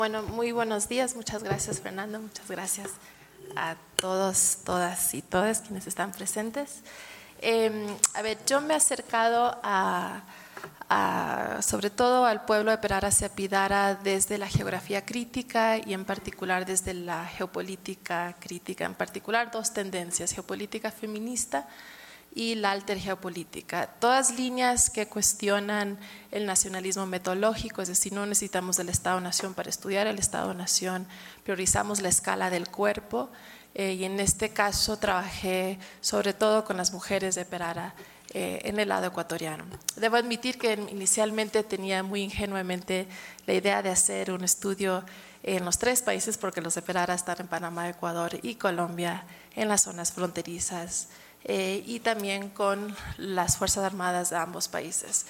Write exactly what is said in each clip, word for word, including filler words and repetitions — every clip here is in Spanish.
Bueno, muy buenos días. Muchas gracias, Fernando. Muchas gracias a todos, todas y todas quienes están presentes. Eh, a ver, yo me he acercado a, a, sobre todo al pueblo de Perara-Seapidara desde la geografía crítica y en particular desde la geopolítica crítica, en particular dos tendencias, geopolítica feminista y la altergeopolítica, todas líneas que cuestionan el nacionalismo metodológico, es decir, no necesitamos del Estado-Nación para estudiar el Estado-Nación, priorizamos la escala del cuerpo, eh, y en este caso trabajé sobre todo con las mujeres de Perara eh, en el lado ecuatoriano. Debo admitir que inicialmente tenía muy ingenuamente la idea de hacer un estudio en los tres países, porque los de Perara están en Panamá, Ecuador y Colombia, en las zonas fronterizas, Eh, y también con las Fuerzas Armadas de ambos países.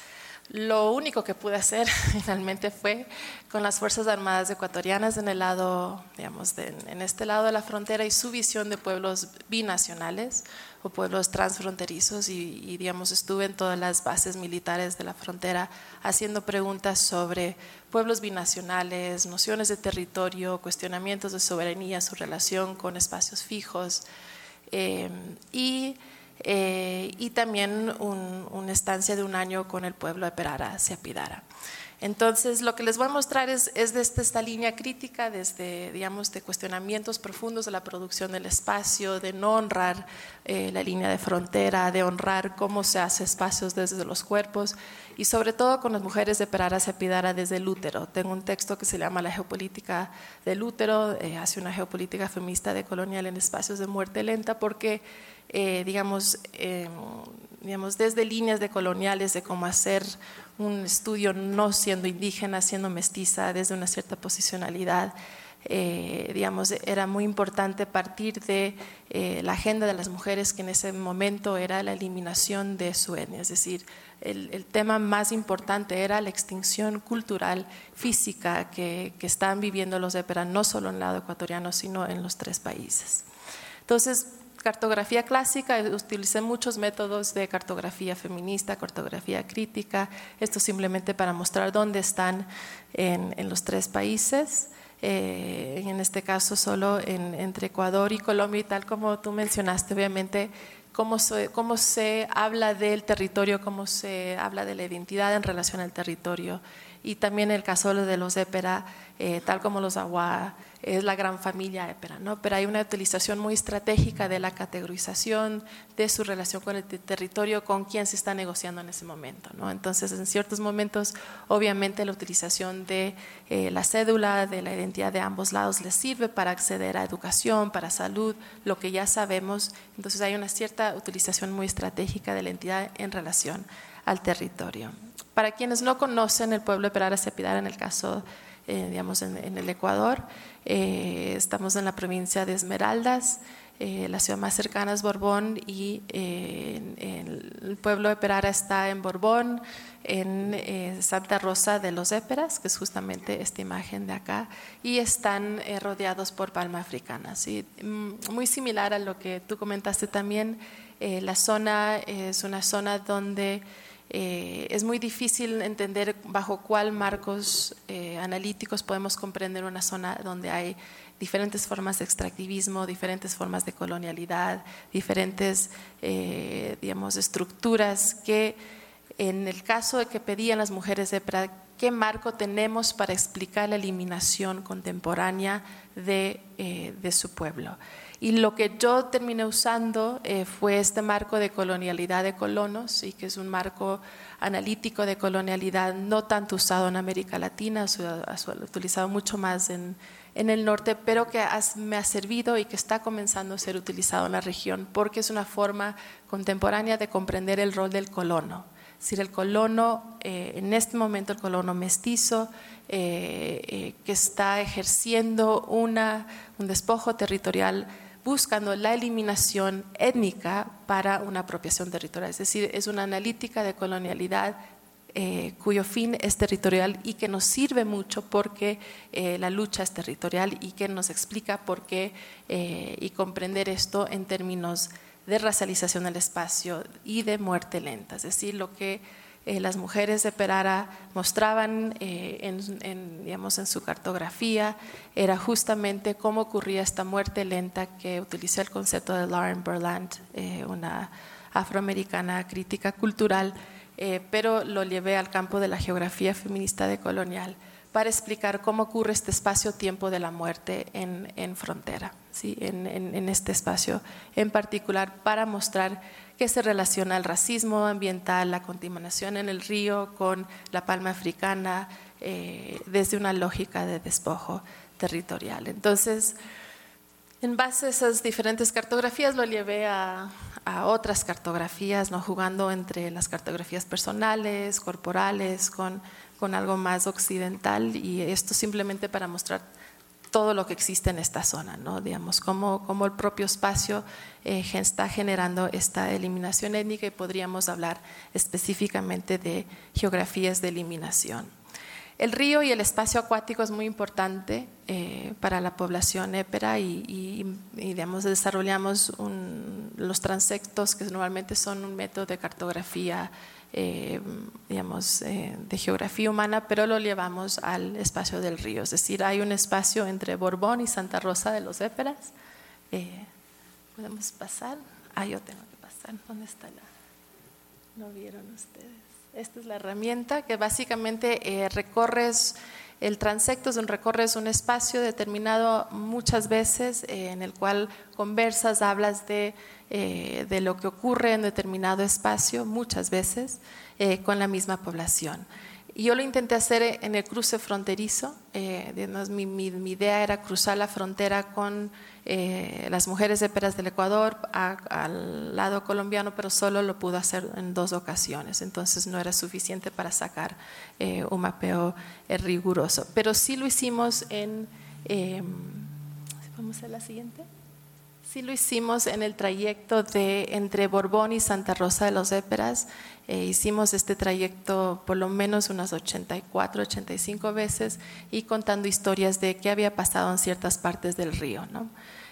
Lo único que pude hacer finalmente fue con las Fuerzas Armadas ecuatorianas en el lado, digamos, de, en este lado de la frontera y su visión de pueblos binacionales o pueblos transfronterizos y, y digamos, estuve en todas las bases militares de la frontera haciendo preguntas sobre pueblos binacionales, nociones de territorio, cuestionamientos de soberanía, su relación con espacios fijos. Eh, y, eh, y también un, una estancia de un año con el pueblo de Perara-Seapidara. Entonces, lo que les voy a mostrar es, es desde esta línea crítica, desde, digamos, de cuestionamientos profundos de la producción del espacio, de no honrar eh, la línea de frontera, de honrar cómo se hace espacios desde los cuerpos y sobre todo con las mujeres de Perara-Seapidara desde el útero. Tengo un texto que se llama La geopolítica del útero, eh, hace una geopolítica feminista decolonial en espacios de muerte lenta porque, eh, digamos, eh, digamos, desde líneas decoloniales de cómo hacer un estudio no siendo indígena, siendo mestiza, desde una cierta posicionalidad, eh, digamos, era muy importante partir de eh, la agenda de las mujeres que en ese momento era la eliminación de su etnia, es decir, el, el tema más importante era la extinción cultural, física que, que están viviendo los épera, no solo en el lado ecuatoriano, sino en los tres países. Entonces, cartografía clásica, utilicé muchos métodos de cartografía feminista, cartografía crítica, esto simplemente para mostrar dónde están en, en los tres países, eh, en este caso solo en, entre Ecuador y Colombia, y tal como tú mencionaste, obviamente, cómo se, cómo se habla del territorio, cómo se habla de la identidad en relación al territorio, y también el caso de los épera, eh, tal como los aguá, es la gran familia épera, ¿no? Pero hay una utilización muy estratégica de la categorización, de su relación con el territorio, con quien se está negociando en ese momento, ¿no? Entonces, en ciertos momentos, obviamente, la utilización de eh, la cédula, de la identidad de ambos lados les sirve para acceder a educación, para salud, lo que ya sabemos. Entonces, hay una cierta utilización muy estratégica de la entidad en relación al territorio. Para quienes no conocen el pueblo de Perara-Seapidara, en el caso, eh, digamos, en, en el Ecuador, eh, estamos en la provincia de Esmeraldas, eh, la ciudad más cercana es Borbón y eh, en, en el pueblo de Perara está en Borbón, en eh, Santa Rosa de los Éperas, que es justamente esta imagen de acá, y están eh, rodeados por palma africana, ¿sí? Muy similar a lo que tú comentaste también, eh, la zona es una zona donde Eh, es muy difícil entender bajo cuál marcos eh, analíticos podemos comprender una zona donde hay diferentes formas de extractivismo, diferentes formas de colonialidad, diferentes, eh, digamos, estructuras que en el caso de que pedían las mujeres de Perara, ¿qué marco tenemos para explicar la eliminación contemporánea de, eh, de su pueblo? Y lo que yo terminé usando eh, fue este marco de colonialidad de colonos, y que es un marco analítico de colonialidad no tanto usado en América Latina, ha utilizado mucho más en, en el norte, pero que has, me ha servido y que está comenzando a ser utilizado en la región, porque es una forma contemporánea de comprender el rol del colono. Es decir, el colono, eh, en este momento el colono mestizo, eh, eh, que está ejerciendo una, un despojo territorial buscando la eliminación étnica para una apropiación territorial. Es decir, es una analítica de colonialidad eh, cuyo fin es territorial y que nos sirve mucho porque eh, la lucha es territorial y que nos explica por qué eh, y comprender esto en términos de racialización del espacio y de muerte lenta. Es decir, lo que eh, las mujeres de Perara mostraban eh, en, en, digamos, en su cartografía era justamente cómo ocurría esta muerte lenta, que utilizó el concepto de Lauren Berland, eh, una afroamericana crítica cultural, eh, pero lo llevé al campo de la geografía feminista decolonial para explicar cómo ocurre este espacio-tiempo de la muerte en, en frontera, ¿sí? en, en, en este espacio en particular, para mostrar que se relaciona el racismo ambiental, la contaminación en el río con la palma africana, eh, desde una lógica de despojo territorial. Entonces, en base a esas diferentes cartografías lo llevé a, a otras cartografías, ¿no? Jugando entre las cartografías personales, corporales, con, con algo más occidental, y esto simplemente para mostrar todo lo que existe en esta zona, ¿no? Digamos, cómo, cómo el propio espacio eh, está generando esta eliminación étnica, y podríamos hablar específicamente de geografías de eliminación. El río y el espacio acuático es muy importante eh, para la población épera, y, y, y digamos, desarrollamos un, los transectos, que normalmente son un método de cartografía, eh, digamos, eh, de geografía humana, pero lo llevamos al espacio del río. Es decir, hay un espacio entre Borbón y Santa Rosa de los Éperas. Eh, ¿Podemos pasar? Ah, yo tengo que pasar. ¿Dónde está la? ¿No vieron ustedes? Esta es la herramienta que básicamente eh, recorres, el transecto es un, recorres un espacio determinado muchas veces, eh, en el cual conversas, hablas de, eh, de lo que ocurre en determinado espacio muchas veces eh, con la misma población. Y yo lo intenté hacer en el cruce fronterizo. Eh, digamos, mi, mi, mi idea era cruzar la frontera con eh, las mujeres éperas del Ecuador a, al lado colombiano, pero solo lo pude hacer en dos ocasiones, entonces no era suficiente para sacar eh, un mapeo eh, riguroso. Pero sí lo hicimos en… Eh, ¿vamos a la siguiente? Sí lo hicimos en el trayecto de entre Borbón y Santa Rosa de los Éperas. Eh, hicimos este trayecto por lo menos unas ochenta y cuatro, ochenta y cinco veces, y contando historias de qué había pasado en ciertas partes del río, ¿no?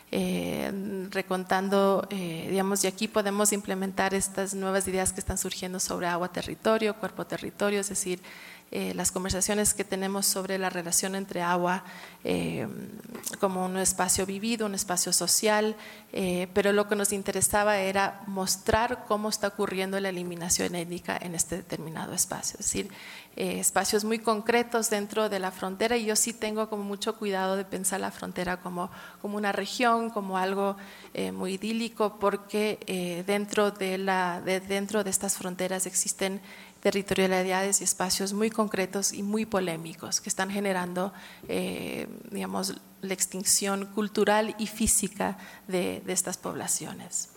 Eh, recontando, eh, digamos, y aquí podemos implementar estas nuevas ideas que están surgiendo sobre agua-territorio, cuerpo-territorio, es decir, Eh, las conversaciones que tenemos sobre la relación entre agua eh, como un espacio vivido, un espacio social, eh, pero lo que nos interesaba era mostrar cómo está ocurriendo la eliminación étnica en este determinado espacio, es decir, eh, espacios muy concretos dentro de la frontera. Y yo sí tengo como mucho cuidado de pensar la frontera como, como una región, como algo eh, muy idílico, porque eh, dentro, de la, de, dentro de estas fronteras existen territorialidades y espacios muy concretos y muy polémicos que están generando, eh, digamos, la extinción cultural y física de, de estas poblaciones.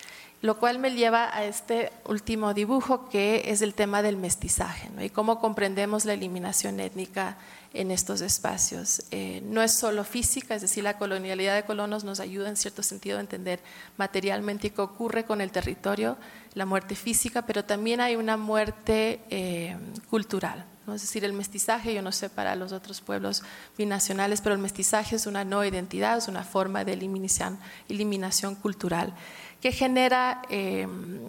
Lo cual me lleva a este último dibujo, que es el tema del mestizaje, ¿no? Y cómo comprendemos la eliminación étnica en estos espacios. Eh, no es solo física, es decir, la colonialidad de colonos nos ayuda en cierto sentido a entender materialmente qué ocurre con el territorio, la muerte física, pero también hay una muerte eh, cultural, ¿no? Es decir, el mestizaje, yo no sé para los otros pueblos binacionales, pero el mestizaje es una no identidad, es una forma de eliminación, eliminación cultural que genera eh,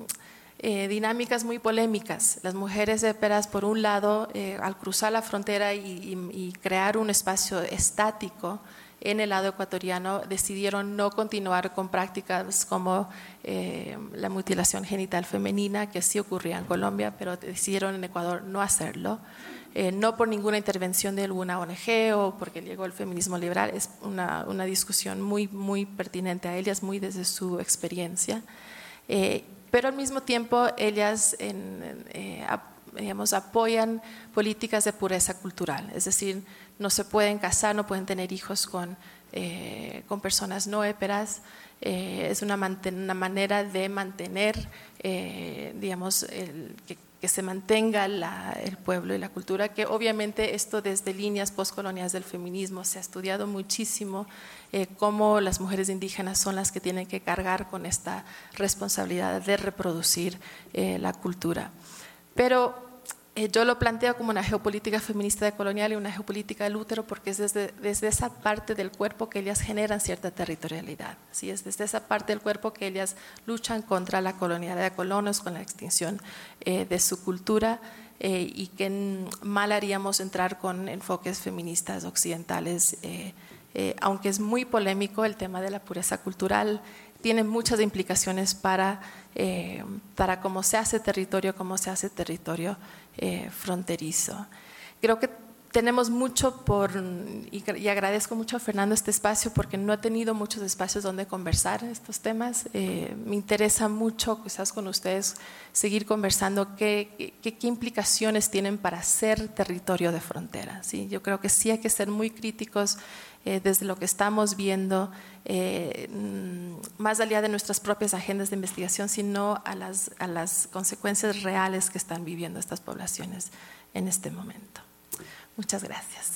Eh, dinámicas muy polémicas. Las mujeres éperas, por un lado, eh, al cruzar la frontera y, y, y crear un espacio estático en el lado ecuatoriano, decidieron no continuar con prácticas como eh, la mutilación genital femenina, que sí ocurría en Colombia, pero decidieron en Ecuador no hacerlo. Eh, no por ninguna intervención de alguna O N G o porque llegó el feminismo liberal, es una, una discusión muy, muy pertinente a ellas, muy desde su experiencia. Eh, pero al mismo tiempo ellas en, eh, ap, digamos, apoyan políticas de pureza cultural, es decir, no se pueden casar, no pueden tener hijos con, eh, con personas no éperas. Eh, es una, una manera de mantener, eh, digamos, el, que, que se mantenga la, el pueblo y la cultura, que obviamente esto desde líneas postcoloniales del feminismo se ha estudiado muchísimo, eh, cómo las mujeres indígenas son las que tienen que cargar con esta responsabilidad de reproducir eh, la cultura. Pero Eh, yo lo planteo como una geopolítica feminista decolonial y una geopolítica del útero porque es desde, desde esa parte del cuerpo que ellas generan cierta territorialidad. ¿Sí? Es desde esa parte del cuerpo que ellas luchan contra la colonialidad de colonos, con la extinción eh, de su cultura eh, y que en, mal haríamos entrar con enfoques feministas occidentales, eh, eh, aunque es muy polémico el tema de la pureza cultural. Tiene muchas implicaciones para, eh, para cómo se hace territorio, cómo se hace territorio eh, fronterizo. Creo que tenemos mucho por, y, y agradezco mucho a Fernando este espacio porque no he tenido muchos espacios donde conversar estos temas. Eh, me interesa mucho quizás con ustedes seguir conversando qué, qué, qué implicaciones tienen para ser territorio de frontera. ¿Sí? Yo creo que sí hay que ser muy críticos Eh, desde lo que estamos viendo, eh, más allá de nuestras propias agendas de investigación, sino a las, a las consecuencias reales que están viviendo estas poblaciones en este momento. Muchas gracias.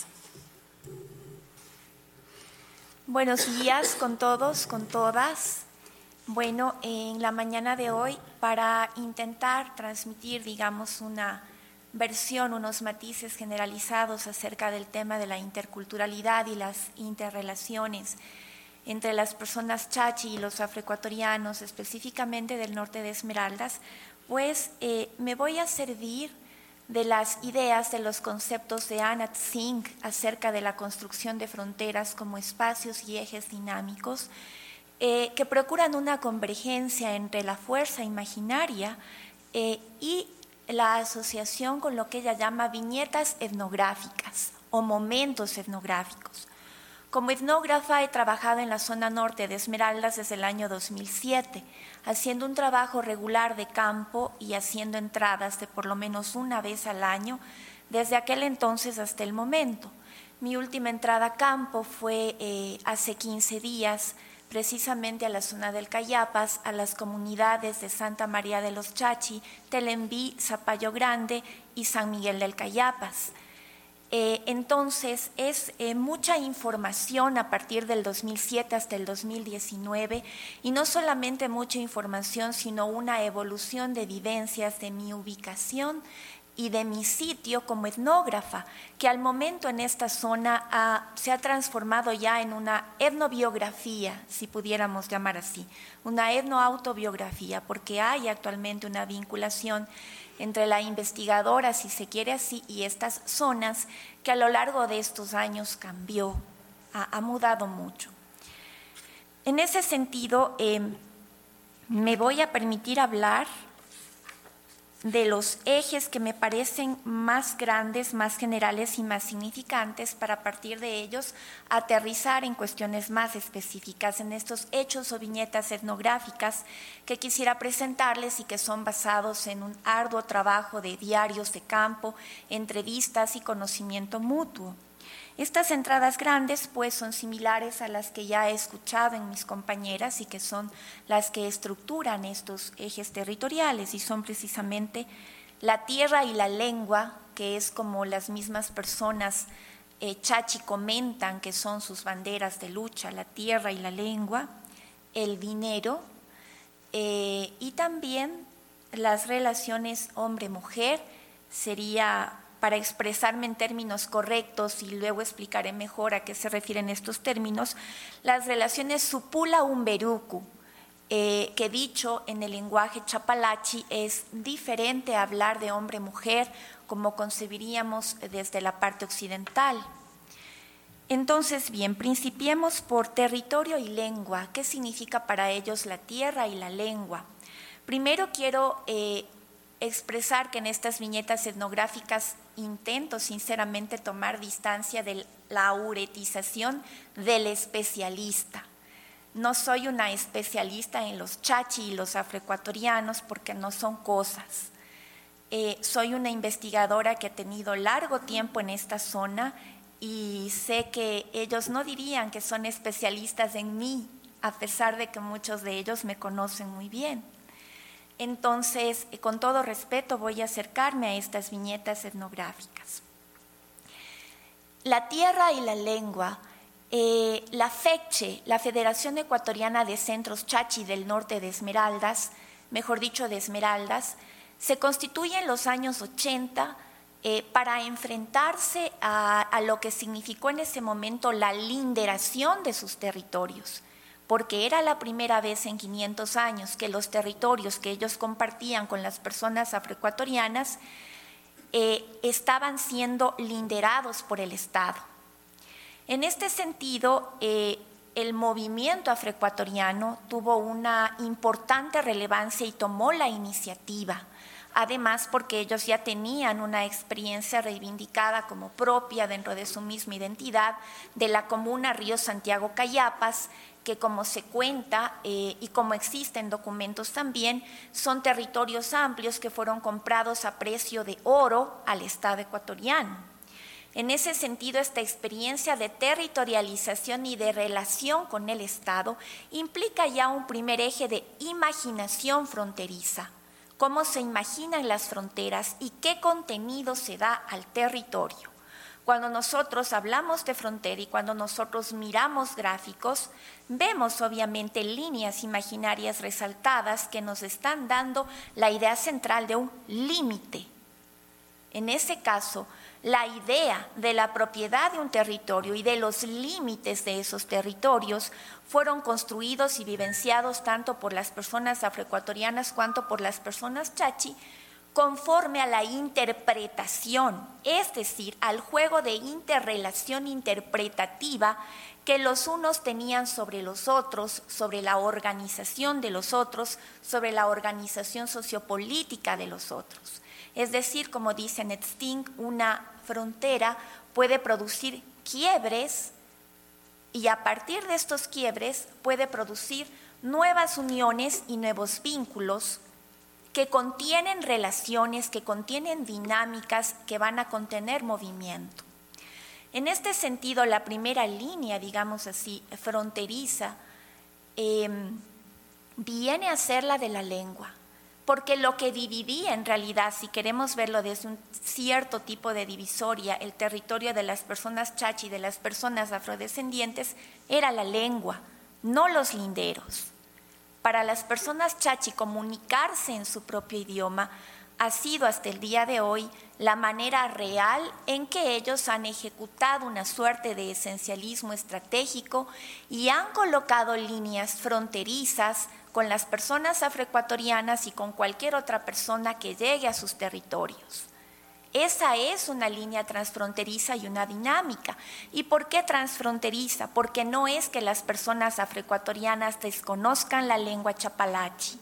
Buenos días con todos, con todas. Bueno, en la mañana de hoy, para intentar transmitir, digamos, una versión, unos matices generalizados acerca del tema de la interculturalidad y las interrelaciones entre las personas chachi y los afroecuatorianos, específicamente del norte de Esmeraldas, pues eh, me voy a servir de las ideas, de los conceptos de Anat Singh acerca de la construcción de fronteras como espacios y ejes dinámicos eh, que procuran una convergencia entre la fuerza imaginaria eh, y la asociación con lo que ella llama viñetas etnográficas o momentos etnográficos. Como etnógrafa he trabajado en la zona norte de Esmeraldas desde el año dos mil siete, haciendo un trabajo regular de campo y haciendo entradas de por lo menos una vez al año desde aquel entonces hasta el momento. Mi última entrada a campo fue eh, hace quince días, precisamente a la zona del Cayapas, a las comunidades de Santa María de los Chachi, Telembí, Zapallo Grande y San Miguel del Cayapas. Eh, entonces, es eh, mucha información a partir del dos mil siete hasta el dos mil diecinueve, y no solamente mucha información, sino una evolución de vivencias de mi ubicación y de mi sitio como etnógrafa, que al momento en esta zona ha, se ha transformado ya en una etnobiografía, si pudiéramos llamar así, una etnoautobiografía, porque hay actualmente una vinculación entre la investigadora, si se quiere así, y estas zonas que a lo largo de estos años cambió, ha, ha mudado mucho. En ese sentido, eh, me voy a permitir hablar de los ejes que me parecen más grandes, más generales y más significantes, para a partir de ellos aterrizar en cuestiones más específicas, en estos hechos o viñetas etnográficas que quisiera presentarles y que son basados en un arduo trabajo de diarios de campo, entrevistas y conocimiento mutuo. Estas entradas grandes pues son similares a las que ya he escuchado en mis compañeras y que son las que estructuran estos ejes territoriales, y son precisamente la tierra y la lengua, que es como las mismas personas eh, chachi comentan que son sus banderas de lucha, la tierra y la lengua, el dinero eh, y también las relaciones hombre-mujer. Sería, para expresarme en términos correctos y luego explicaré mejor a qué se refieren estos términos, las relaciones supula-umberuku, eh, que dicho en el lenguaje chapalachi es diferente a hablar de hombre-mujer como concebiríamos desde la parte occidental. Entonces, bien, principiemos por territorio y lengua. ¿Qué significa para ellos la tierra y la lengua? Primero quiero eh, expresar que en estas viñetas etnográficas intento sinceramente tomar distancia de la auretización del especialista. No soy una especialista en los chachi y los afroecuatorianos porque no son cosas. Eh, soy una investigadora que ha tenido largo tiempo en esta zona y sé que ellos no dirían que son especialistas en mí, a pesar de que muchos de ellos me conocen muy bien. Entonces, con todo respeto, voy a acercarme a estas viñetas etnográficas. La tierra y la lengua. Eh, la FECCHE, la Federación Ecuatoriana de Centros Chachi del Norte de Esmeraldas, mejor dicho de Esmeraldas, se constituye en los años ochenta eh, para enfrentarse a, a lo que significó en ese momento la linderación de sus territorios, porque era la primera vez en quinientos años que los territorios que ellos compartían con las personas afroecuatorianas eh, estaban siendo linderados por el Estado. En este sentido, eh, el movimiento afroecuatoriano tuvo una importante relevancia y tomó la iniciativa, además porque ellos ya tenían una experiencia reivindicada como propia dentro de su misma identidad de la comuna Río Santiago Cayapas, que como se cuenta eh, y como existen documentos también, son territorios amplios que fueron comprados a precio de oro al Estado ecuatoriano. En ese sentido, esta experiencia de territorialización y de relación con el Estado implica ya un primer eje de imaginación fronteriza, cómo se imaginan las fronteras y qué contenido se da al territorio. Cuando nosotros hablamos de frontera y cuando nosotros miramos gráficos, vemos obviamente líneas imaginarias resaltadas que nos están dando la idea central de un límite. En ese caso, la idea de la propiedad de un territorio y de los límites de esos territorios fueron construidos y vivenciados tanto por las personas afroecuatorianas cuanto por las personas chachi, conforme a la interpretación, es decir, al juego de interrelación interpretativa que los unos tenían sobre los otros, sobre la organización de los otros, sobre la organización sociopolítica de los otros. Es decir, como dice Ned Sting, una frontera puede producir quiebres y a partir de estos quiebres puede producir nuevas uniones y nuevos vínculos que contienen relaciones, que contienen dinámicas que van a contener movimiento. En este sentido, la primera línea, digamos así, fronteriza, eh, viene a ser la de la lengua, porque lo que dividía en realidad, si queremos verlo desde un cierto tipo de divisoria, el territorio de las personas chachi, de las personas afrodescendientes, era la lengua, no los linderos. Para las personas chachi, comunicarse en su propio idioma ha sido hasta el día de hoy la manera real en que ellos han ejecutado una suerte de esencialismo estratégico y han colocado líneas fronterizas con las personas afroecuatorianas y con cualquier otra persona que llegue a sus territorios. Esa es una línea transfronteriza y una dinámica. ¿Y por qué transfronteriza? Porque no es que las personas afroecuatorianas desconozcan la lengua chapalachi.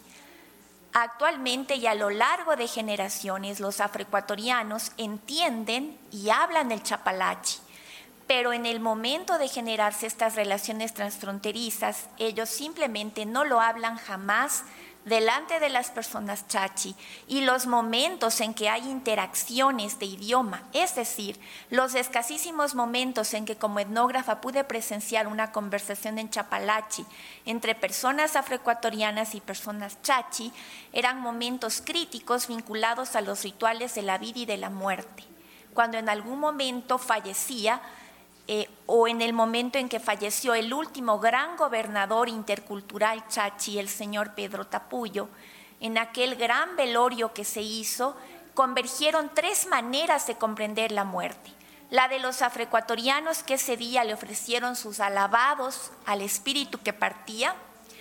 Actualmente y a lo largo de generaciones los afroecuatorianos entienden y hablan el chapalachi, pero en el momento de generarse estas relaciones transfronterizas, ellos simplemente no lo hablan jamás delante de las personas chachi, y los momentos en que hay interacciones de idioma, es decir, los escasísimos momentos en que como etnógrafa pude presenciar una conversación en chapalachi entre personas afroecuatorianas y personas chachi, eran momentos críticos vinculados a los rituales de la vida y de la muerte. Cuando en algún momento fallecía, Eh, o en el momento en que falleció el último gran gobernador intercultural chachi, el señor Pedro Tapuyo, en aquel gran velorio que se hizo, convergieron tres maneras de comprender la muerte. La de los afroecuatorianos, que ese día le ofrecieron sus alabados al espíritu que partía;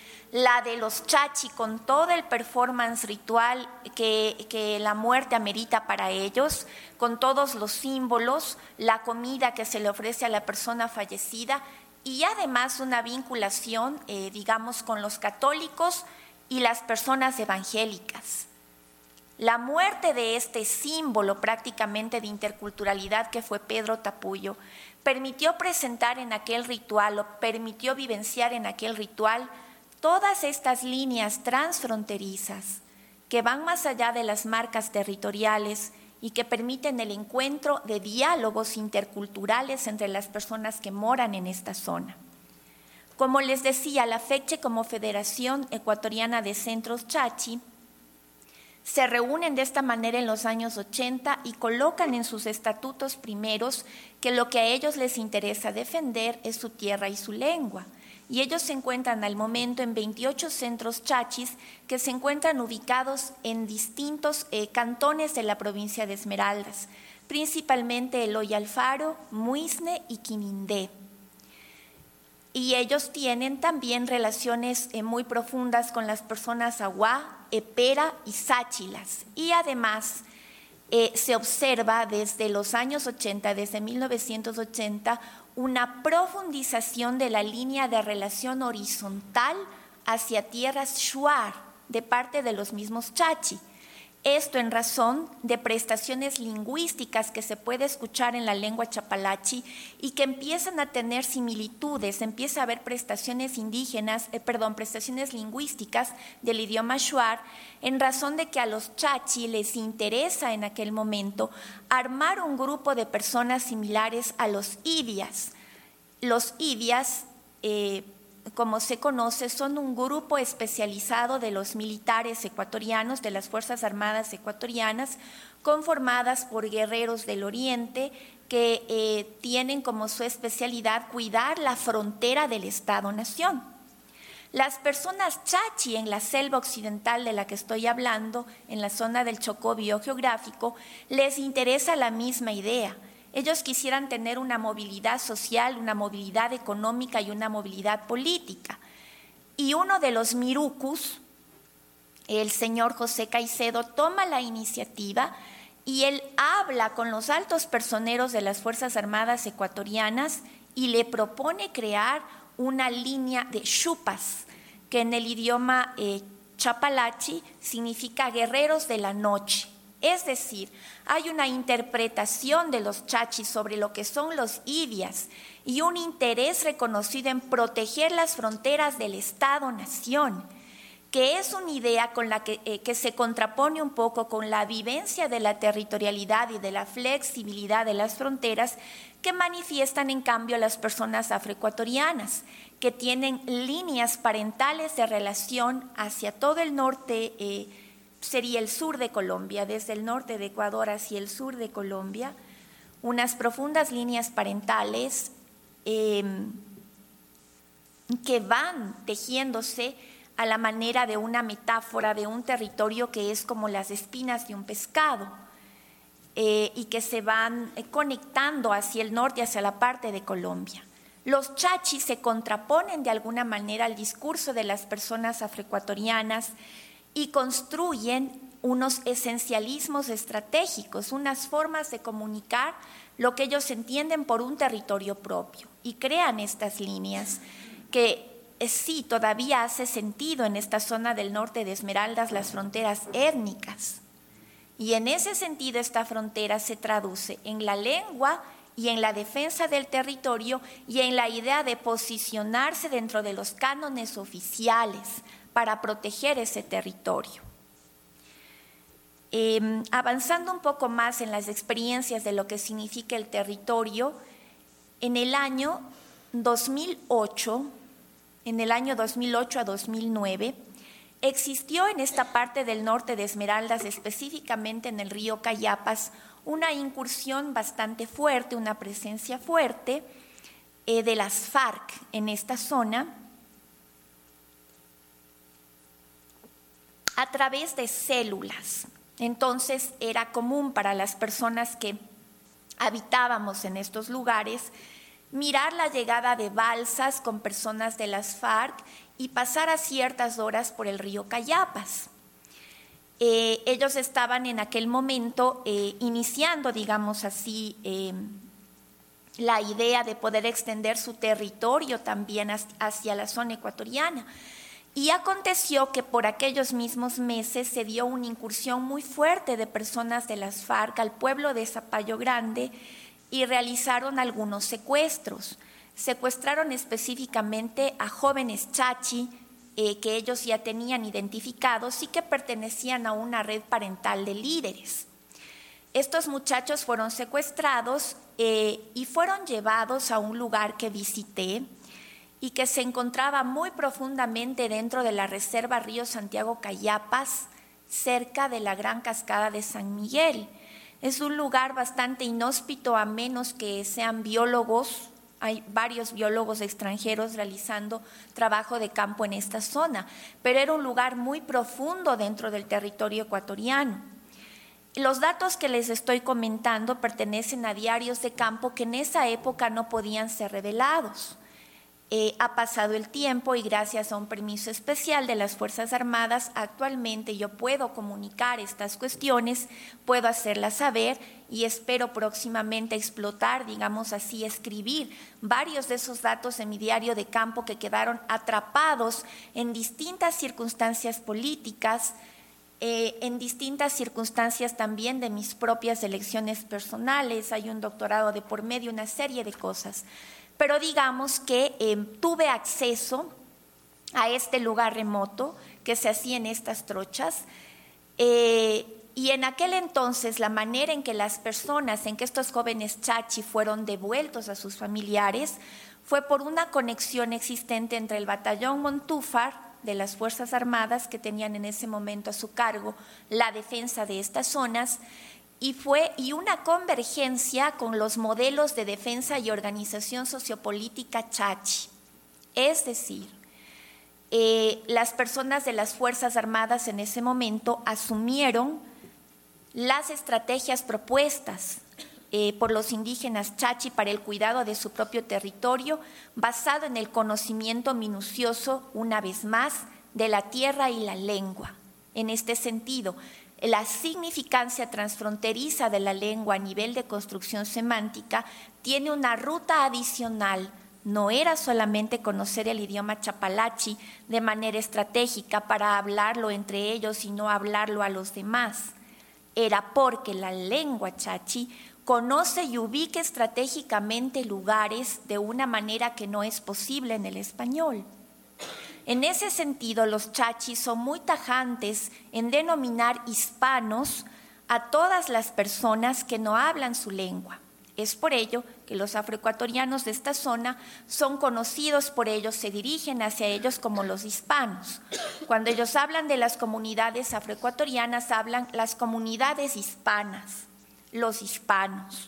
la de los chachi, con todo el performance ritual que, que la muerte amerita para ellos, con todos los símbolos, la comida que se le ofrece a la persona fallecida, y además una vinculación, eh, digamos, con los católicos y las personas evangélicas. La muerte de este símbolo prácticamente de interculturalidad que fue Pedro Tapuyo permitió presentar en aquel ritual, o permitió vivenciar en aquel ritual, todas estas líneas transfronterizas que van más allá de las marcas territoriales y que permiten el encuentro de diálogos interculturales entre las personas que moran en esta zona. Como les decía, la FECCHE, como Federación Ecuatoriana de Centros Chachi, se reúnen de esta manera en los años ochenta y colocan en sus estatutos primeros que lo que a ellos les interesa defender es su tierra y su lengua. Y ellos se encuentran al momento en veintiocho centros chachis que se encuentran ubicados en distintos eh, cantones de la provincia de Esmeraldas, principalmente Eloy Alfaro, Muisne y Quimindé. Y ellos tienen también relaciones eh, muy profundas con las personas Aguá, Epera y Sáchilas. Y además eh, se observa desde los años ochenta, desde mil novecientos ochenta, una profundización de la línea de relación horizontal hacia tierras shuar de parte de los mismos chachi. Esto en razón de prestaciones lingüísticas que se puede escuchar en la lengua chapalachi y que empiezan a tener similitudes, empieza a haber prestaciones indígenas, eh, perdón, prestaciones lingüísticas del idioma shuar, en razón de que a los chachi les interesa en aquel momento armar un grupo de personas similares a los idias. Los idias, eh, como se conoce, son un grupo especializado de los militares ecuatorianos, de las Fuerzas Armadas ecuatorianas, conformadas por guerreros del Oriente que eh, tienen como su especialidad cuidar la frontera del Estado-Nación. Las personas chachi en la selva occidental de la que estoy hablando, en la zona del Chocó biogeográfico, les interesa la misma idea. Ellos quisieran tener una movilidad social, una movilidad económica y una movilidad política. Y uno de los mirucus, el señor José Caicedo, toma la iniciativa y él habla con los altos personeros de las Fuerzas Armadas ecuatorianas y le propone crear una línea de chupas, que en el idioma eh, chapalachi significa guerreros de la noche. Es decir, hay una interpretación de los chachis sobre lo que son los idias y un interés reconocido en proteger las fronteras del Estado-Nación, que es una idea con la que, eh, que se contrapone un poco con la vivencia de la territorialidad y de la flexibilidad de las fronteras que manifiestan en cambio las personas afroecuatorianas, que tienen líneas parentales de relación hacia todo el norte, eh, sería el sur de Colombia, desde el norte de Ecuador hacia el sur de Colombia, unas profundas líneas parentales eh, que van tejiéndose a la manera de una metáfora de un territorio que es como las espinas de un pescado eh, y que se van eh, conectando hacia el norte, hacia la parte de Colombia. Los chachis se contraponen de alguna manera al discurso de las personas afroecuatorianas y construyen unos esencialismos estratégicos, unas formas de comunicar lo que ellos entienden por un territorio propio y crean estas líneas que eh, sí todavía hace sentido en esta zona del norte de Esmeraldas las fronteras étnicas. Y en ese sentido esta frontera se traduce en la lengua y en la defensa del territorio y en la idea de posicionarse dentro de los cánones oficiales para proteger ese territorio. Eh, avanzando un poco más en las experiencias de lo que significa el territorio, en el año dos mil ocho, en el año dos mil ocho a dos mil nueve, existió en esta parte del norte de Esmeraldas, específicamente en el río Cayapas, una incursión bastante fuerte, una presencia fuerte eh, de las FARC en esta zona, a través de células. Entonces era común para las personas que habitábamos en estos lugares mirar la llegada de balsas con personas de las FARC y pasar a ciertas horas por el río Cayapas. Eh, ellos estaban en aquel momento eh, iniciando, digamos así, eh, la idea de poder extender su territorio también hacia la zona ecuatoriana. Y aconteció que por aquellos mismos meses se dio una incursión muy fuerte de personas de las FARC al pueblo de Zapallo Grande y realizaron algunos secuestros. Secuestraron específicamente a jóvenes chachi eh, que ellos ya tenían identificados y que pertenecían a una red parental de líderes. Estos muchachos fueron secuestrados eh, y fueron llevados a un lugar que visité y que se encontraba muy profundamente dentro de la Reserva Río Santiago Cayapas, cerca de la Gran Cascada de San Miguel. Es un lugar bastante inhóspito a menos que sean biólogos. Hay varios biólogos extranjeros realizando trabajo de campo en esta zona, pero era un lugar muy profundo dentro del territorio ecuatoriano. Los datos que les estoy comentando pertenecen a diarios de campo que en esa época no podían ser revelados. Eh, ha pasado el tiempo y gracias a un permiso especial de las Fuerzas Armadas, actualmente yo puedo comunicar estas cuestiones, puedo hacerlas saber y espero próximamente explotar, digamos así, escribir varios de esos datos en mi diario de campo que quedaron atrapados en distintas circunstancias políticas, Eh, en distintas circunstancias también de mis propias elecciones personales, hay un doctorado de por medio, una serie de cosas. Pero digamos que eh, tuve acceso a este lugar remoto que se hacía en estas trochas eh, y en aquel entonces la manera en que las personas, en que estos jóvenes chachi fueron devueltos a sus familiares fue por una conexión existente entre el batallón Montúfar de las Fuerzas Armadas que tenían en ese momento a su cargo la defensa de estas zonas y fue y una convergencia con los modelos de defensa y organización sociopolítica chachi. Es decir, eh, las personas de las Fuerzas Armadas en ese momento asumieron las estrategias propuestas Eh, por los indígenas chachi para el cuidado de su propio territorio, basado en el conocimiento minucioso, una vez más, de la tierra y la lengua. En este sentido, la significancia transfronteriza de la lengua a nivel de construcción semántica tiene una ruta adicional. No era solamente conocer el idioma chapalachi de manera estratégica para hablarlo entre ellos y no hablarlo a los demás. Era porque la lengua chachi conoce y ubica estratégicamente lugares de una manera que no es posible en el español. En ese sentido, los chachis son muy tajantes en denominar hispanos a todas las personas que no hablan su lengua. Es por ello que los afroecuatorianos de esta zona son conocidos por ellos, se dirigen hacia ellos como los hispanos. Cuando ellos hablan de las comunidades afroecuatorianas, hablan las comunidades hispanas, los hispanos,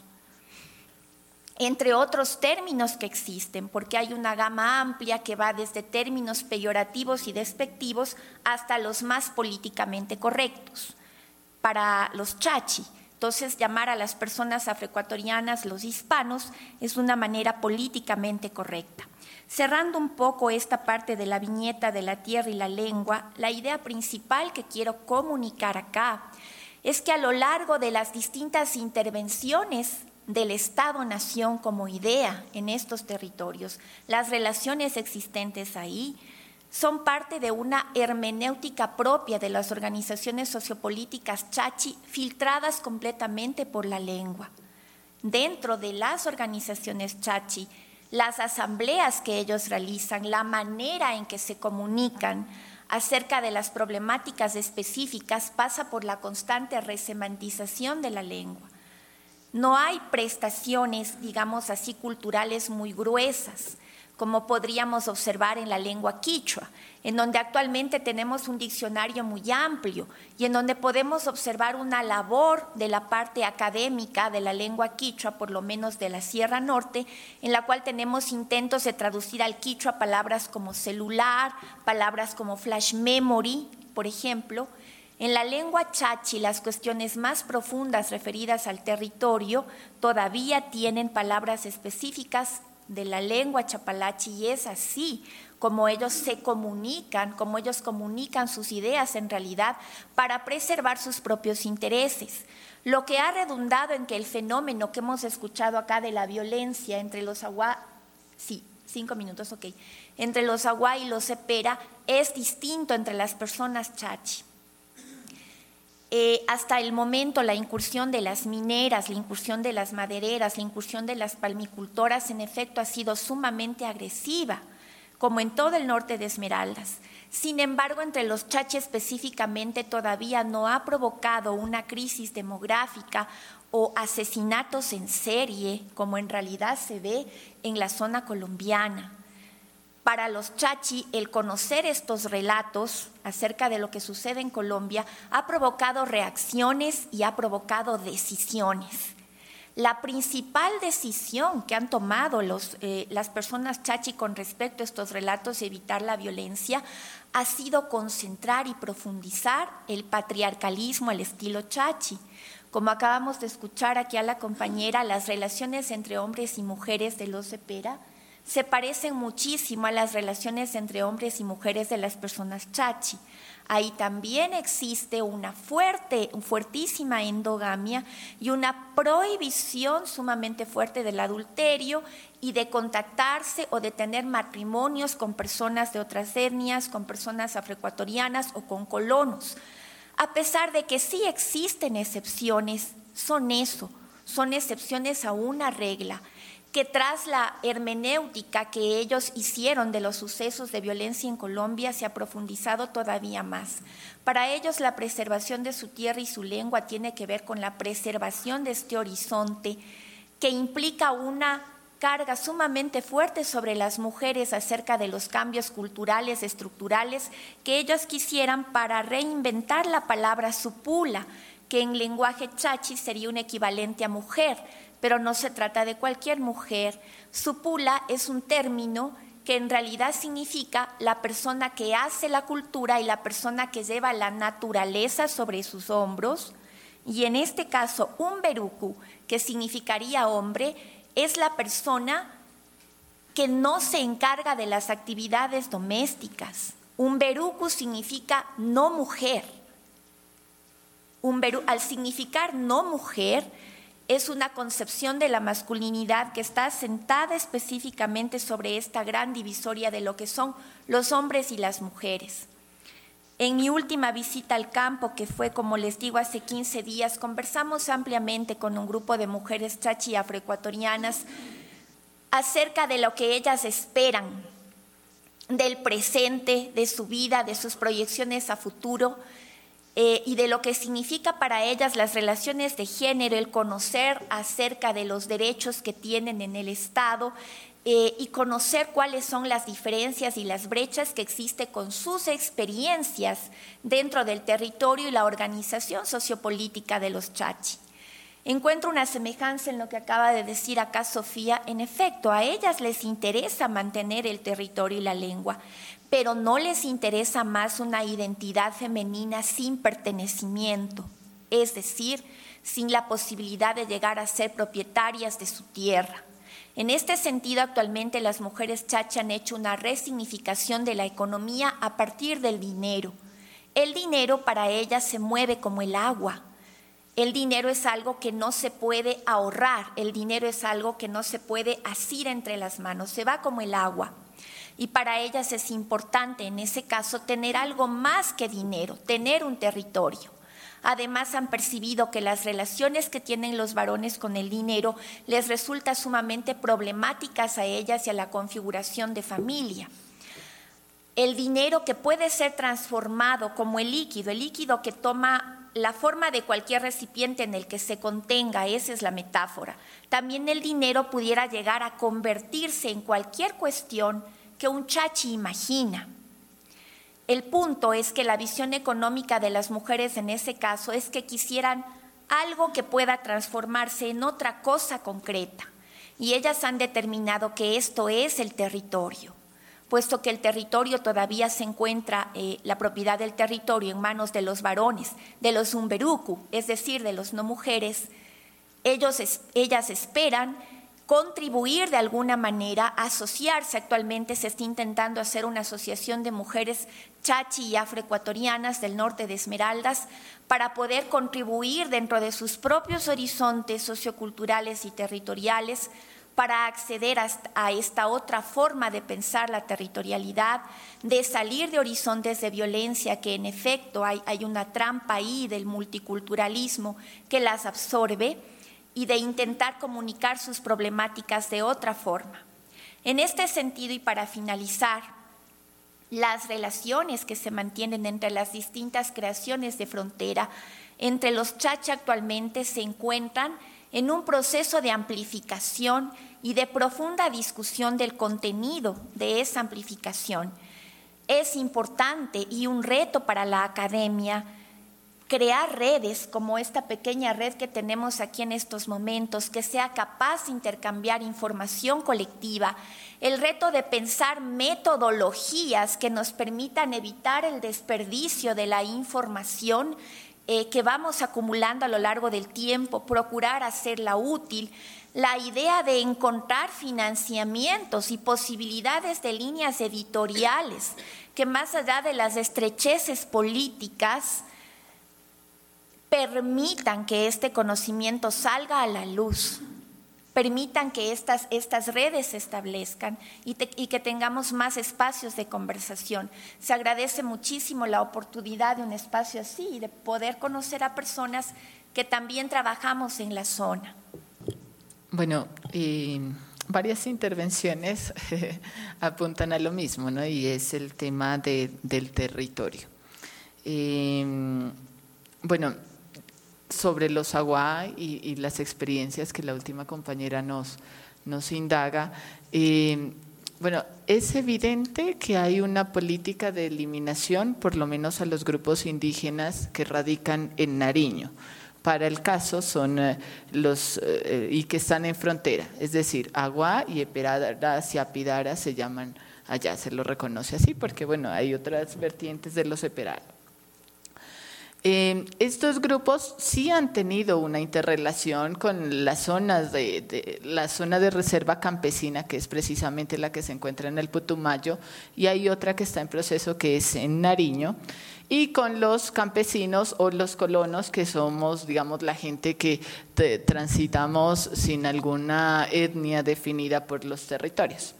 entre otros términos que existen, porque hay una gama amplia que va desde términos peyorativos y despectivos hasta los más políticamente correctos para los chachi. Entonces, llamar a las personas afroecuatorianas los hispanos es una manera políticamente correcta. Cerrando un poco esta parte de la viñeta de la tierra y la lengua, la idea principal que quiero comunicar acá es que a lo largo de las distintas intervenciones del Estado-Nación como idea en estos territorios, las relaciones existentes ahí son parte de una hermenéutica propia de las organizaciones sociopolíticas chachi filtradas completamente por la lengua. Dentro de las organizaciones chachi, las asambleas que ellos realizan, la manera en que se comunican acerca de las problemáticas específicas pasa por la constante resemantización de la lengua. No hay prestaciones, digamos así, culturales muy gruesas, como podríamos observar en la lengua quichua, en donde actualmente tenemos un diccionario muy amplio y en donde podemos observar una labor de la parte académica de la lengua quichua, por lo menos de la Sierra Norte, en la cual tenemos intentos de traducir al quichua palabras como celular, palabras como flash memory, por ejemplo. En la lengua chachi, las cuestiones más profundas referidas al territorio todavía tienen palabras específicas de la lengua chapalachi y es así como ellos se comunican, como ellos comunican sus ideas en realidad para preservar sus propios intereses. Lo que ha redundado en que el fenómeno que hemos escuchado acá de la violencia entre los agua, sí, cinco minutos, ok, entre los agua y los cepera es distinto entre las personas chachi. Eh, hasta el momento la incursión de las mineras, la incursión de las madereras, la incursión de las palmicultoras en efecto ha sido sumamente agresiva, como en todo el norte de Esmeraldas. Sin embargo, entre los chachi específicamente todavía no ha provocado una crisis demográfica o asesinatos en serie, como en realidad se ve en la zona colombiana. Para los chachi, el conocer estos relatos acerca de lo que sucede en Colombia ha provocado reacciones y ha provocado decisiones. La principal decisión que han tomado los, eh, las personas chachi con respecto a estos relatos de evitar la violencia ha sido concentrar y profundizar el patriarcalismo al estilo chachi. Como acabamos de escuchar aquí a la compañera, las relaciones entre hombres y mujeres de los Cepeda se parecen muchísimo a las relaciones entre hombres y mujeres de las personas chachi. Ahí también existe una fuerte, fuertísima endogamia y una prohibición sumamente fuerte del adulterio y de contactarse o de tener matrimonios con personas de otras etnias, con personas afroecuatorianas o con colonos. A pesar de que sí existen excepciones, son eso, son excepciones a una regla, que tras la hermenéutica que ellos hicieron de los sucesos de violencia en Colombia se ha profundizado todavía más. Para ellos la preservación de su tierra y su lengua tiene que ver con la preservación de este horizonte que implica una carga sumamente fuerte sobre las mujeres acerca de los cambios culturales, estructurales que ellos quisieran para reinventar la palabra supula, que en lenguaje chachi sería un equivalente a mujer, pero no se trata de cualquier mujer. Supula es un término que en realidad significa la persona que hace la cultura y la persona que lleva la naturaleza sobre sus hombros. Y en este caso, un beruku, que significaría hombre, es la persona que no se encarga de las actividades domésticas. Un beruku significa no mujer. Un beru, al significar no mujer, es una concepción de la masculinidad que está asentada específicamente sobre esta gran divisoria de lo que son los hombres y las mujeres. En mi última visita al campo, que fue, como les digo, hace quince días, conversamos ampliamente con un grupo de mujeres chachi afroecuatorianas acerca de lo que ellas esperan del presente, de su vida, de sus proyecciones a futuro, Eh, y de lo que significa para ellas las relaciones de género, el conocer acerca de los derechos que tienen en el Estado eh, y conocer cuáles son las diferencias y las brechas que existen con sus experiencias dentro del territorio y la organización sociopolítica de los chachi. Encuentro una semejanza en lo que acaba de decir acá Sofía. En efecto, a ellas les interesa mantener el territorio y la lengua, pero no les interesa más una identidad femenina sin pertenecimiento, es decir, sin la posibilidad de llegar a ser propietarias de su tierra. En este sentido, actualmente las mujeres chachi han hecho una resignificación de la economía a partir del dinero. El dinero para ellas se mueve como el agua. El dinero es algo que no se puede ahorrar, el dinero es algo que no se puede asir entre las manos, se va como el agua. Y para ellas es importante en ese caso tener algo más que dinero, tener un territorio. Además han percibido que las relaciones que tienen los varones con el dinero les resulta sumamente problemáticas a ellas y a la configuración de familia. El dinero que puede ser transformado como el líquido, el líquido que toma la forma de cualquier recipiente en el que se contenga, esa es la metáfora. También el dinero pudiera llegar a convertirse en cualquier cuestión que un chachi imagina. El punto es que la visión económica de las mujeres en ese caso es que quisieran algo que pueda transformarse en otra cosa concreta. Y ellas han determinado que esto es el territorio. Puesto que el territorio todavía se encuentra, eh, la propiedad del territorio en manos de los varones, de los umberuku, es decir, de los no mujeres, ellos, ellas esperan contribuir de alguna manera, asociarse. Actualmente se está intentando hacer una asociación de mujeres chachi y afroecuatorianas del norte de Esmeraldas para poder contribuir dentro de sus propios horizontes socioculturales y territoriales para acceder a esta otra forma de pensar la territorialidad, de salir de horizontes de violencia, que en efecto hay, hay una trampa ahí del multiculturalismo que las absorbe, y de intentar comunicar sus problemáticas de otra forma. En este sentido, y para finalizar, las relaciones que se mantienen entre las distintas creaciones de frontera, entre los chachi actualmente se encuentran en un proceso de amplificación y de profunda discusión del contenido de esa amplificación. Es importante y un reto para la academia crear redes como esta pequeña red que tenemos aquí en estos momentos, que sea capaz de intercambiar información colectiva, el reto de pensar metodologías que nos permitan evitar el desperdicio de la información eh, que vamos acumulando a lo largo del tiempo, procurar hacerla útil, la idea de encontrar financiamientos y posibilidades de líneas editoriales que más allá de las estrecheces políticas permitan que este conocimiento salga a la luz, permitan que estas, estas redes se establezcan y, te, y que tengamos más espacios de conversación. Se agradece muchísimo la oportunidad de un espacio así y de poder conocer a personas que también trabajamos en la zona. Bueno, eh, varias intervenciones apuntan a lo mismo, ¿no? Y es el tema de, del territorio. Eh, bueno, sobre los aguá y, y las experiencias que la última compañera nos, nos indaga, eh, bueno, es evidente que hay una política de eliminación, por lo menos a los grupos indígenas que radican en Nariño. Para el caso son eh, los eh, y que están en frontera, es decir, Aguá y Eperadas y Apidara se llaman allá, se lo reconoce así porque bueno, hay otras vertientes de los Eperadas. Eh, estos grupos sí han tenido una interrelación con las zonas de, de la zona de reserva campesina, que es precisamente la que se encuentra en el Putumayo, y hay otra que está en proceso que es en Nariño, y con los campesinos o los colonos, que somos, digamos, la gente que te, transitamos sin alguna etnia definida por los territorios.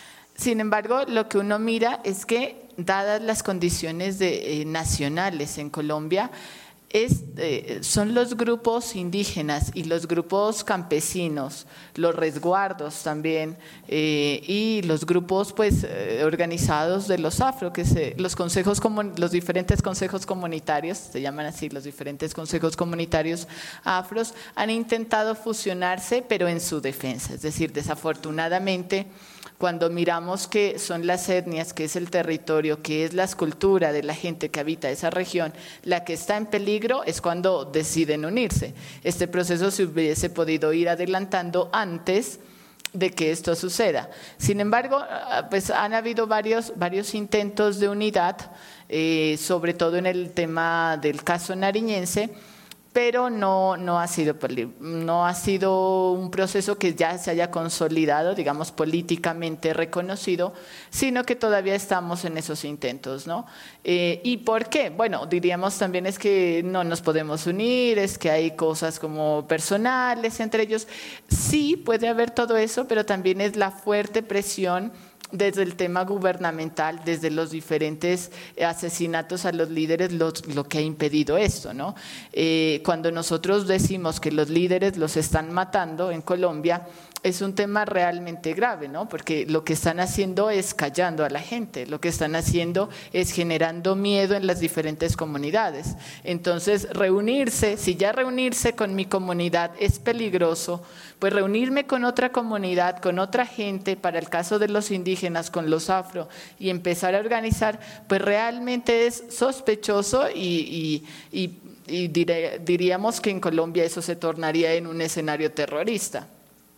Sin embargo, lo que uno mira es que, dadas las condiciones de, eh, nacionales en Colombia, es, eh, son los grupos indígenas y los grupos campesinos, los resguardos también, eh, y los grupos pues, eh, organizados de los afro, que se, los, consejos, los diferentes consejos comunitarios, se llaman así los diferentes consejos comunitarios afros, han intentado fusionarse, pero en su defensa. Es decir, desafortunadamente, cuando miramos que son las etnias, que es el territorio, que es la escultura de la gente que habita esa región, la que está en peligro es cuando deciden unirse. Este proceso se hubiese podido ir adelantando antes de que esto suceda. Sin embargo, pues han habido varios, varios intentos de unidad, eh, sobre todo en el tema del caso nariñense, pero no, no, ha sido, no ha sido un proceso que ya se haya consolidado, digamos, políticamente reconocido, sino que todavía estamos en esos intentos, ¿no? Eh, ¿Y por qué? Bueno, diríamos también es que no nos podemos unir, es que hay cosas como personales entre ellos. Sí, puede haber todo eso, pero también es la fuerte presión desde el tema gubernamental, desde los diferentes asesinatos a los líderes, lo, lo que ha impedido esto, ¿no? Eh, cuando nosotros decimos que los líderes los están matando en Colombia, es un tema realmente grave, ¿no? Porque lo que están haciendo es callando a la gente, lo que están haciendo es generando miedo en las diferentes comunidades. Entonces, reunirse, si ya reunirse con mi comunidad es peligroso, pues reunirme con otra comunidad, con otra gente, para el caso de los indígenas, con los afro, y empezar a organizar, pues realmente es sospechoso y, y, y, y diré, diríamos que en Colombia eso se tornaría en un escenario terrorista.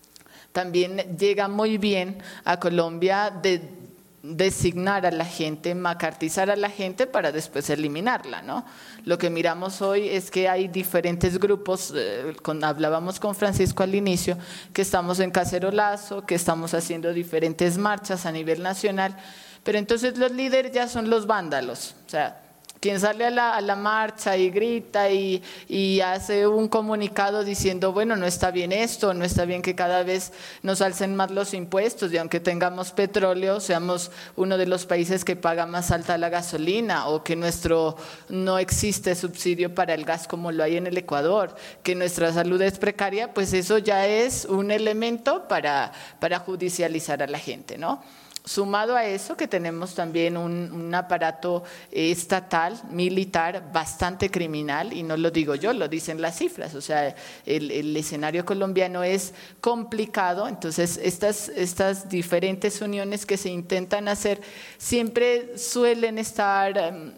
También llega muy bien a Colombia de designar a la gente, macartizar a la gente para después eliminarla, ¿no? Lo que miramos hoy es que hay diferentes grupos, eh, con, hablábamos con Francisco al inicio, que estamos en Cacerolazo, que estamos haciendo diferentes marchas a nivel nacional, pero entonces los líderes ya son los vándalos, o sea, quien sale a la, a la marcha y grita y, y hace un comunicado diciendo, bueno, no está bien esto, no está bien que cada vez nos alcen más los impuestos y aunque tengamos petróleo, seamos uno de los países que paga más alta la gasolina, o que nuestro no existe subsidio para el gas como lo hay en el Ecuador, que nuestra salud es precaria, pues eso ya es un elemento para, para judicializar a la gente, ¿no? Sumado a eso, que tenemos también un, un aparato estatal, militar, bastante criminal, y no lo digo yo, lo dicen las cifras, o sea, el, el escenario colombiano es complicado, entonces estas, estas diferentes uniones que se intentan hacer siempre suelen estar um,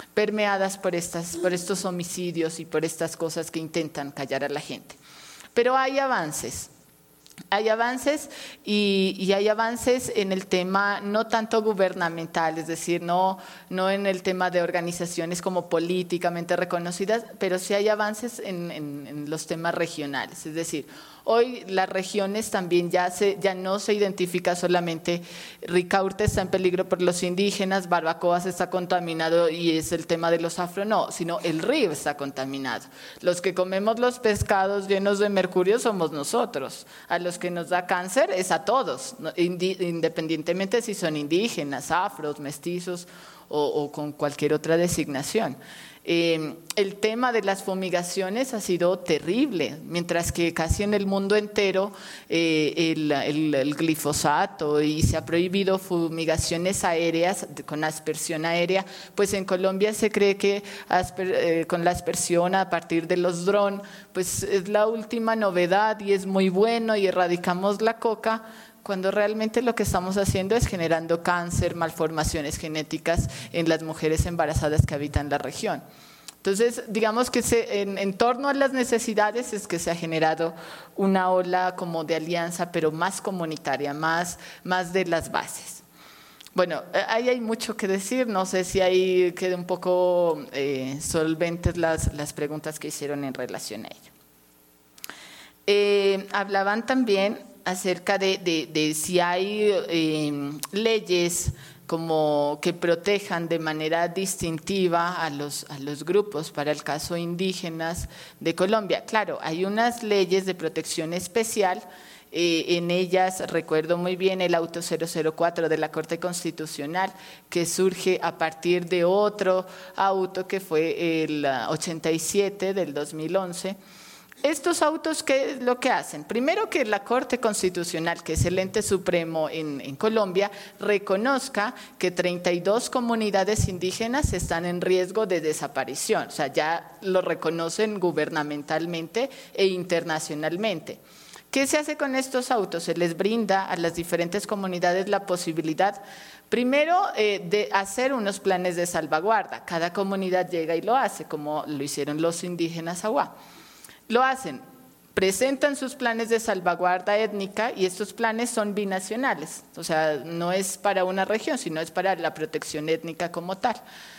permeadas por, estas, por estos homicidios y por estas cosas que intentan callar a la gente. Pero hay avances. Hay avances y, y hay avances en el tema no tanto gubernamental, es decir, no, no en el tema de organizaciones como políticamente reconocidas, pero sí hay avances en, en, en los temas regionales. Es decir, hoy las regiones también ya, se, ya no se identifica solamente Ricaurte está en peligro por los indígenas, Barbacoas está contaminado y es el tema de los afro, no, sino el río está contaminado. Los que comemos los pescados llenos de mercurio somos nosotros, a los que nos da cáncer es a todos, independientemente si son indígenas, afros, mestizos o, o con cualquier otra designación. Eh, el tema de las fumigaciones ha sido terrible, mientras que casi en el mundo entero eh, el, el, el glifosato y se ha prohibido fumigaciones aéreas con aspersión aérea, pues en Colombia se cree que asper, eh, con la aspersión a partir de los drones, pues es la última novedad y es muy bueno y erradicamos la coca, cuando realmente lo que estamos haciendo es generando cáncer, malformaciones genéticas en las mujeres embarazadas que habitan la región. Entonces, digamos que se, en, en torno a las necesidades es que se ha generado una ola como de alianza, pero más comunitaria, más, más de las bases. Bueno, ahí hay mucho que decir, no sé si ahí quede un poco eh, solventes las, las preguntas que hicieron en relación a ello. Eh, hablaban también acerca de, de, de si hay eh, leyes como que protejan de manera distintiva a los, a los grupos, para el caso indígenas de Colombia. Claro, hay unas leyes de protección especial, eh, en ellas recuerdo muy bien el auto cero cero cuatro de la Corte Constitucional, que surge a partir de otro auto que fue el ochenta y siete del dos mil once. Estos autos, ¿qué es lo que hacen? Primero, que la Corte Constitucional, que es el ente supremo en, en Colombia, reconozca que treinta y dos comunidades indígenas están en riesgo de desaparición. O sea, ya lo reconocen gubernamentalmente e internacionalmente. ¿Qué se hace con estos autos? Se les brinda a las diferentes comunidades la posibilidad, primero, eh, de hacer unos planes de salvaguarda. Cada comunidad llega y lo hace, como lo hicieron los indígenas Awá. Lo hacen, presentan sus planes de salvaguarda étnica y estos planes son binacionales, o sea, no es para una región, sino es para la protección étnica como tal.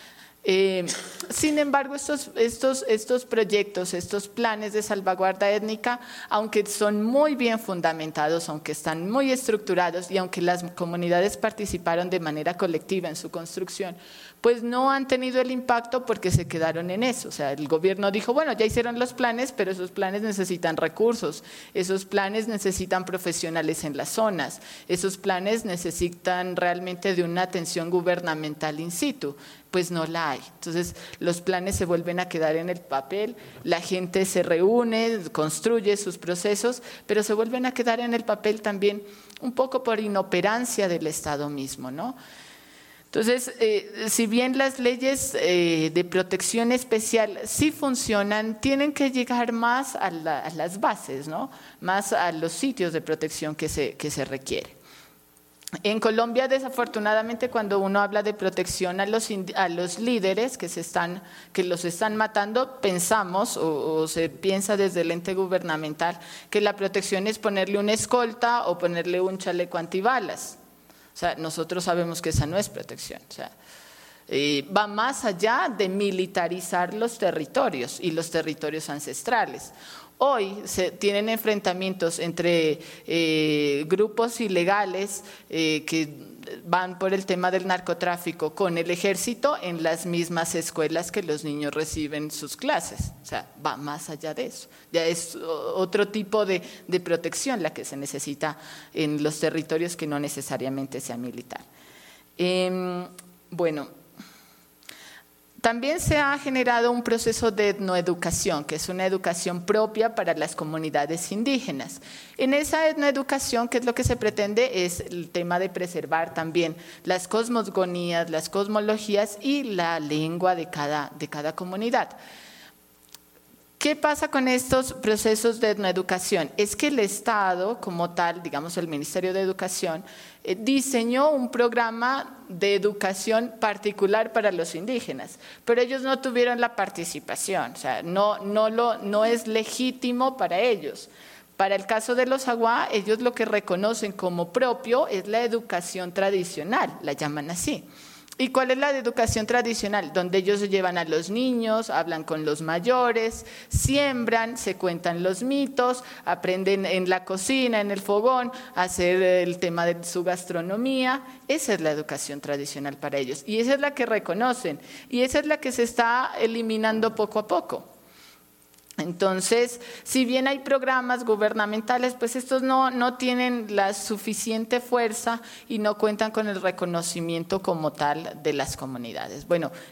Eh, sin embargo, estos, estos, estos proyectos, estos planes de salvaguarda étnica, aunque son muy bien fundamentados, aunque están muy estructurados y aunque las comunidades participaron de manera colectiva en su construcción, pues no han tenido el impacto porque se quedaron en eso. O sea, el gobierno dijo, bueno, ya hicieron los planes, pero esos planes necesitan recursos, esos planes necesitan profesionales en las zonas, esos planes necesitan realmente de una atención gubernamental in situ. Pues no la hay. Entonces, los planes se vuelven a quedar en el papel, la gente se reúne, construye sus procesos, pero se vuelven a quedar en el papel también un poco por inoperancia del Estado mismo, ¿no? Entonces, eh, si bien las leyes eh, de protección especial sí funcionan, tienen que llegar más a, la, a las bases, ¿no? Más a los sitios de protección que se, que se requiere. En Colombia, desafortunadamente, cuando uno habla de protección a los, a los líderes que, se están, que los están matando, pensamos o, o se piensa desde el ente gubernamental que la protección es ponerle una escolta o ponerle un chaleco antibalas. O sea, nosotros sabemos que esa no es protección. O sea, eh, va más allá de militarizar los territorios y los territorios ancestrales. Hoy se tienen enfrentamientos entre eh, grupos ilegales eh, que van por el tema del narcotráfico con el ejército en las mismas escuelas que los niños reciben sus clases. O sea, va más allá de eso. Ya es otro tipo de, de protección la que se necesita en los territorios que no necesariamente sea militar. Eh, bueno. También se ha generado un proceso de etnoeducación, que es una educación propia para las comunidades indígenas. En esa etnoeducación, ¿qué es lo que se pretende? Es el tema de preservar también las cosmogonías, las cosmologías y la lengua de cada, de cada comunidad. ¿Qué pasa con estos procesos de etnoeducación? Es que el Estado, como tal, digamos el Ministerio de Educación, eh, diseñó un programa de educación particular para los indígenas, pero ellos no tuvieron la participación, o sea, no, no, lo, no es legítimo para ellos. Para el caso de los Aguá, ellos lo que reconocen como propio es la educación tradicional, la llaman así. ¿Y cuál es la educación tradicional? Donde ellos llevan a los niños, hablan con los mayores, siembran, se cuentan los mitos, aprenden en la cocina, en el fogón, a hacer el tema de su gastronomía. Esa es la educación tradicional para ellos y esa es la que reconocen y esa es la que se está eliminando poco a poco. Entonces, si bien hay programas gubernamentales, pues estos no, no tienen la suficiente fuerza y no cuentan con el reconocimiento como tal de las comunidades. Bueno,